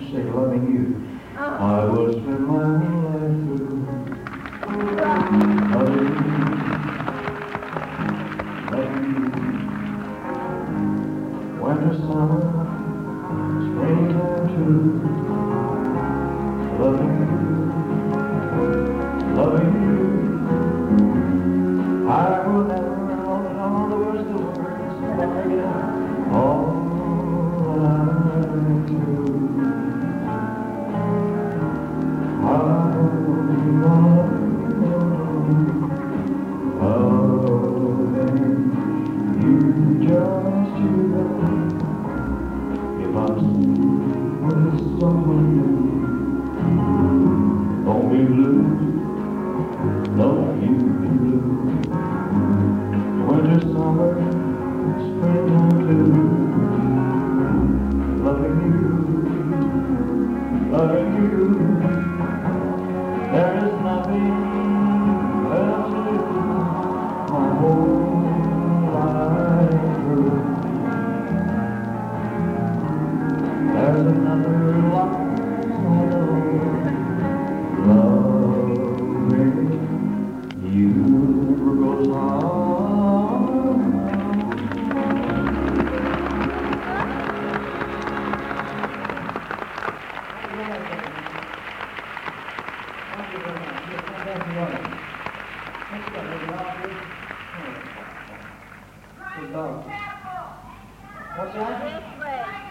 say loving you. I will spend my life through loving you, loving you. Winter, summer, springtime too. Loving you, loving you. I will never know the words, forget all that I do. I will be loving you just you. If I'm with someone new, don't be blue, don't you be blue. Winter, summer, springtime too. Loving you, loving you. There is nothing else to do my whole life through. There's another life I know, loving you never goes on. What's that?